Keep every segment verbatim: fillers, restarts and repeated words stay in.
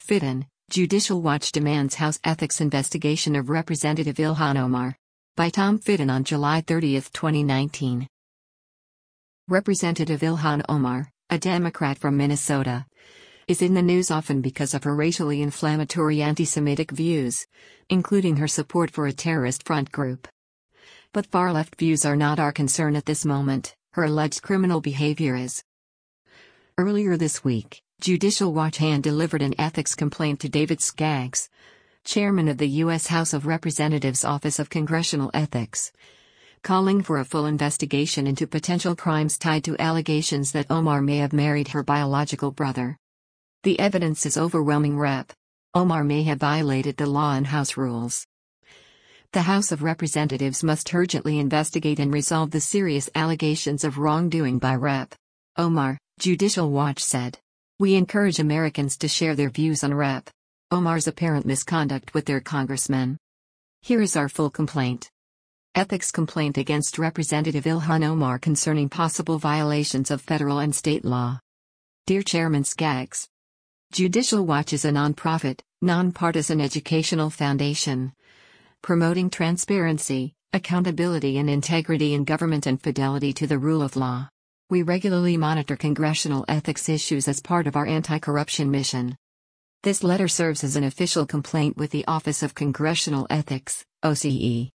Fitton, Judicial Watch demands House ethics investigation of Representative Ilhan Omar. By Tom Fitton on July thirtieth, twenty nineteen. Representative Ilhan Omar, a Democrat from Minnesota, is in the news often because of her racially inflammatory anti-Semitic views, including her support for a terrorist front group. But far-left views are not our concern at this moment, her alleged criminal behavior is. Earlier this week, Judicial Watch hand-delivered an ethics complaint to David Skaggs, chairman of the U S House of Representatives Office of Congressional Ethics, calling for a full investigation into potential crimes tied to allegations that Omar may have married her biological brother. The evidence is overwhelming. Rep. Omar may have violated the law and House rules. The House of Representatives must urgently investigate and resolve the serious allegations of wrongdoing by Rep. Omar, Judicial Watch said. We encourage Americans to share their views on Rep. Omar's apparent misconduct with their congressmen. Here is our full complaint. Ethics complaint against Representative Ilhan Omar concerning possible violations of federal and state law. Dear Chairman Skaggs, Judicial Watch is a nonprofit, nonpartisan educational foundation promoting transparency, accountability and integrity in government and fidelity to the rule of law. We regularly monitor congressional ethics issues as part of our anti-corruption mission. This letter serves as an official complaint with the Office of Congressional Ethics, O C E.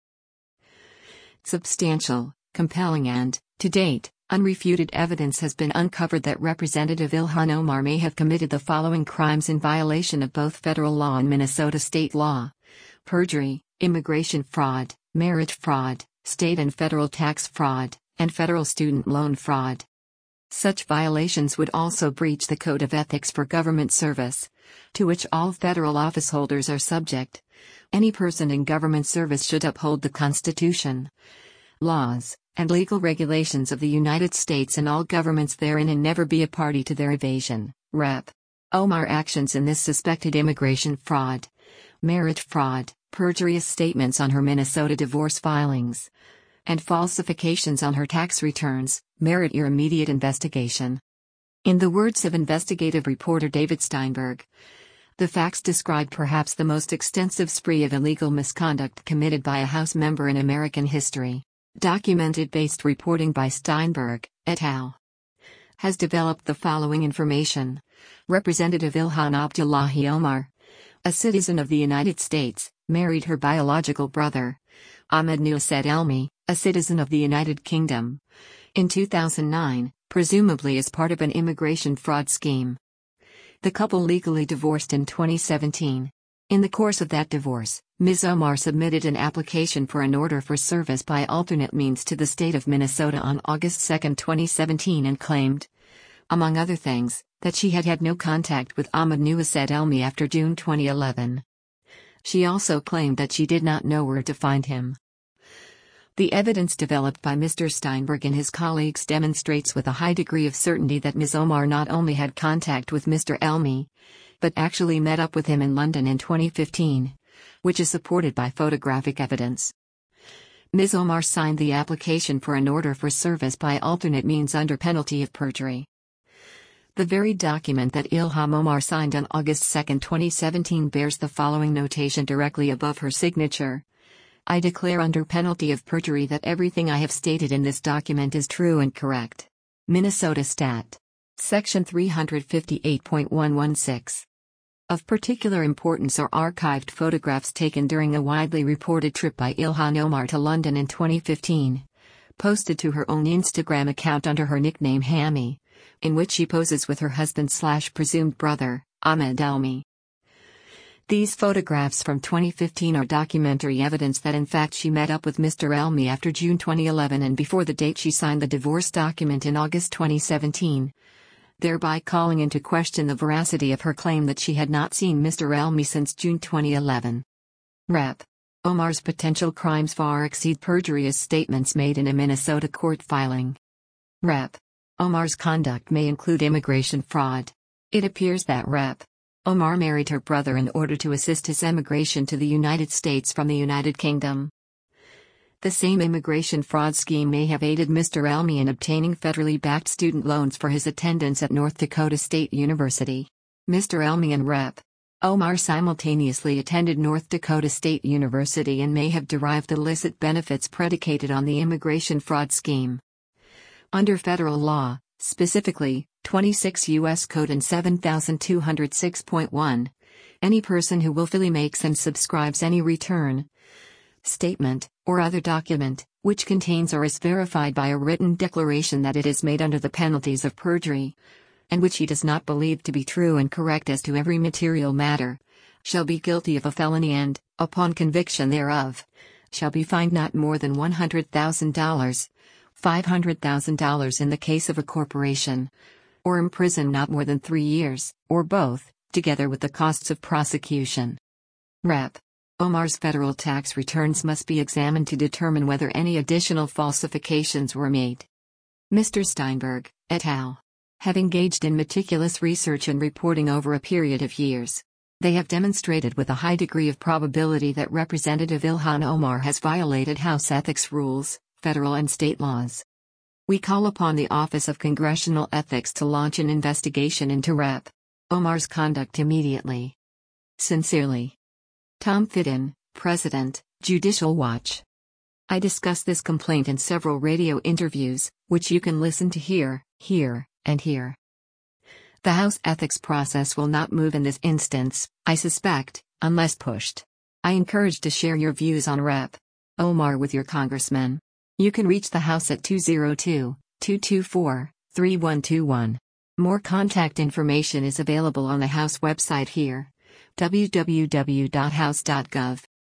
Substantial, compelling and, to date, unrefuted evidence has been uncovered that Representative Ilhan Omar may have committed the following crimes in violation of both federal law and Minnesota state law: perjury, immigration fraud, marriage fraud, state and federal tax fraud, and federal student loan fraud. Such violations would also breach the Code of Ethics for Government Service, to which all federal officeholders are subject. Any person in government service should uphold the Constitution, laws, and legal regulations of the United States and all governments therein and never be a party to their evasion. Rep. Omar actions in this suspected immigration fraud, marriage fraud, perjurious statements on her Minnesota divorce filings, and falsifications on her tax returns merit your immediate investigation. In the words of investigative reporter David Steinberg, the facts describe perhaps the most extensive spree of illegal misconduct committed by a House member in American history. Documented-based reporting by Steinberg, et al. has developed the following information. Representative Ilhan Abdullahi Omar, a citizen of the United States, married her biological brother, Ahmed Noussed Elmi, a citizen of the United Kingdom, in two thousand nine, presumably as part of an immigration fraud scheme. The couple legally divorced in twenty seventeen. In the course of that divorce, Miz Omar submitted an application for an order for service by alternate means to the state of Minnesota on August second, twenty seventeen and claimed, among other things, that she had had no contact with Ahmed Noussed Elmi after June twenty eleven. She also claimed that she did not know where to find him. The evidence developed by Mister Steinberg and his colleagues demonstrates with a high degree of certainty that Miz Omar not only had contact with Mister Elmi, but actually met up with him in London in twenty fifteen, which is supported by photographic evidence. Miz Omar signed the application for an order for service by alternate means under penalty of perjury. The very document that Ilhan Omar signed on August second, twenty seventeen bears the following notation directly above her signature. I declare under penalty of perjury that everything I have stated in this document is true and correct. Minnesota Stat. Section three fifty-eight point one sixteen. Of particular importance are archived photographs taken during a widely reported trip by Ilhan Omar to London in twenty fifteen, posted to her own Instagram account under her nickname Hammy, in which she poses with her husband-slash-presumed brother, Ahmed Elmi. These photographs from twenty fifteen are documentary evidence that in fact she met up with Mister Elmi after June twenty eleven and before the date she signed the divorce document in August twenty seventeen, thereby calling into question the veracity of her claim that she had not seen Mister Elmi since June twenty eleven. Rep. Omar's potential crimes far exceed perjury as statements made in a Minnesota court filing. Rep. Omar's conduct may include immigration fraud. It appears that Rep. Omar married her brother in order to assist his emigration to the United States from the United Kingdom. The same immigration fraud scheme may have aided Mister Elmi in obtaining federally backed student loans for his attendance at North Dakota State University. Mister Elmi and Rep. Omar simultaneously attended North Dakota State University and may have derived illicit benefits predicated on the immigration fraud scheme. Under federal law, specifically, twenty-six U S Code and seven thousand two hundred six point one, any person who willfully makes and subscribes any return, statement, or other document, which contains or is verified by a written declaration that it is made under the penalties of perjury, and which he does not believe to be true and correct as to every material matter, shall be guilty of a felony and, upon conviction thereof, shall be fined not more than one hundred thousand dollars, five hundred thousand dollars in the case of a corporation, or imprisoned not more than three years, or both, together with the costs of prosecution. Rep. Omar's federal tax returns must be examined to determine whether any additional falsifications were made. Mister Steinberg, et al. Have engaged in meticulous research and reporting over a period of years. They have demonstrated with a high degree of probability that Representative Ilhan Omar has violated House ethics rules, federal and state laws. We call upon the Office of Congressional Ethics to launch an investigation into Representative Omar's conduct immediately. Sincerely, Tom Fitton, President, Judicial Watch. I discussed this complaint in several radio interviews, which you can listen to here, here, and here. The House ethics process will not move in this instance, I suspect, unless pushed. I encourage to share your views on Representative Omar with your congressmen. You can reach the House at two oh two, two two four, three one two one. More contact information is available on the House website here, w w w dot house dot gov.